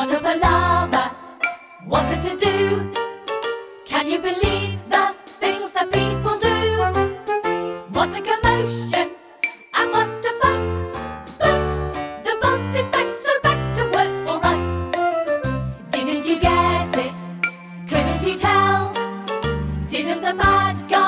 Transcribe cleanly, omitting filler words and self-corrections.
What a palaver, what a to-do. Can you believe the things that people do? What a commotion and what a fuss. But the boss is back, so back to work for us. Didn't you guess it? Couldn't you tell? Didn't the bad guy